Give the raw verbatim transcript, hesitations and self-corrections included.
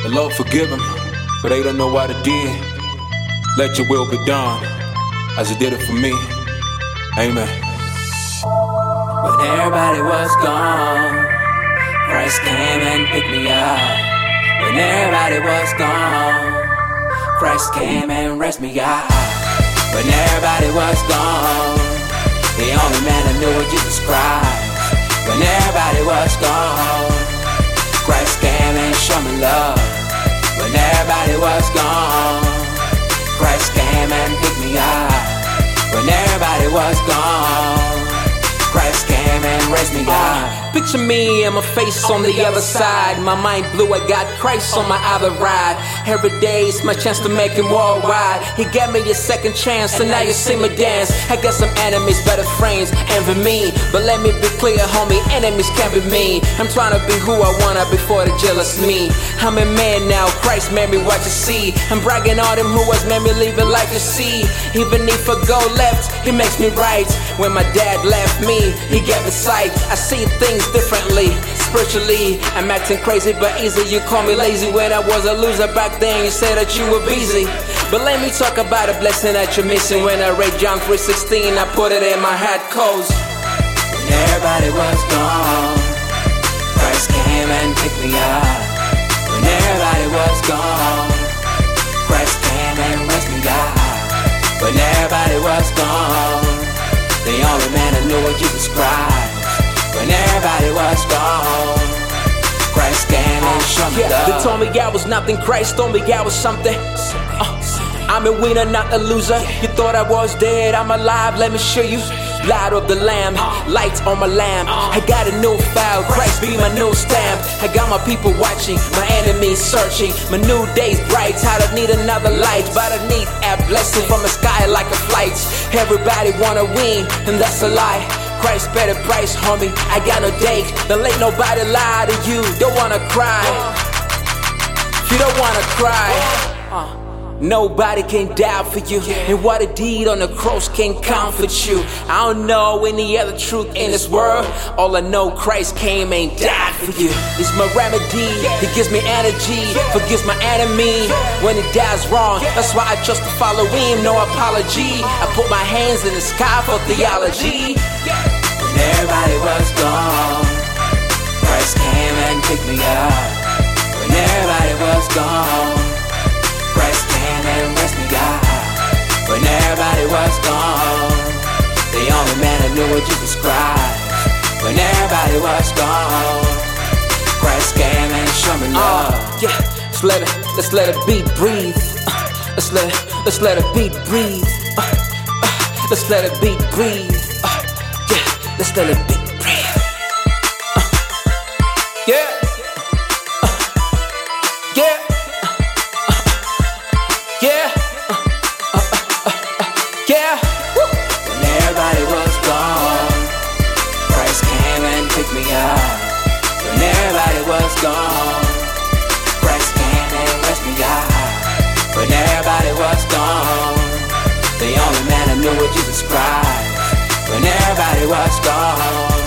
The Lord forgive them, for they don't know what it did. Let your will be done, as you did it for me. Amen. When everybody was gone, Christ came and picked me up. When everybody was gone, Christ came and raised me up. When everybody was gone, the only man I knew was Jesus Christ. When everybody was gone, Christ came and showed me love. When everybody was gone, Christ came and picked me up. When everybody was gone, Christ came and raised me up. Picture me and my face on the other side. My mind blew, I got Christ on my other ride. Every day it's my chance to make him worldwide. He gave me a second chance, and now you see me dance. I got some enemies, better friends, envy me. But let me be clear, homie, enemies can't be me. I'm trying to be who I wanna before they jealous me. I'm a man now, Christ made me what you see. I'm bragging on him who has made me live it like you see. Even if I go left, he makes me right. When my dad left me, he gave me sight. I see things differently, spiritually. I'm acting crazy but easy. You call me lazy when I was a loser back then. You said that you were busy. But let me talk about a blessing that you're missing. When I read John three sixteen, I put it in my head cause when everybody was gone, Christ came and picked me up. When everybody was gone, Christ came and raised me up. When everybody was gone, the only man I knew was Jesus Christ. When everybody was gone, Christ came and showed me yeah, love. They told me I was nothing, Christ told me I was something. uh, I'm a winner, not a loser. You thought I was dead, I'm alive, let me show you. Blood of the lamb, lights on my lamp. I got a new file, Christ be my new stamp. I got my people watching, my enemies searching. My new day's bright, I don't need another light, but I need a blessing from the sky like a flight. Everybody wanna win, and that's a lie. Christ paid a price, homie, I got no date. Don't let nobody lie to you, don't wanna cry. If you don't wanna cry, uh, nobody can die for you. And what he did on the cross can comfort you. I don't know any other truth in this world. All I know, Christ came and died for you. It's my remedy, he gives me energy, forgives my enemy when he does wrong. That's why I trust to follow him, no apology. I put my hands in the sky for theology. When everybody was gone, Christ came and picked me up. When everybody was gone, Christ came and raised me up. When everybody was gone, the only man I knew was Jesus Christ. When everybody was gone, Christ came and showed me love. Uh, yeah, let's let it, let's let it beat breathe. Uh, let's let it, let's let it beat breathe. Uh, uh, let's let it beat breathe. Uh, yeah, let's let it beat breathe. Uh, yeah, uh, yeah, uh, yeah, uh, uh, uh, uh, yeah. Woo. When everybody was gone, Christ came and picked me up. When everybody was gone, Christ came and raised me up. When everybody was gone, the only man I knew was Jesus Christ. When everybody was gone,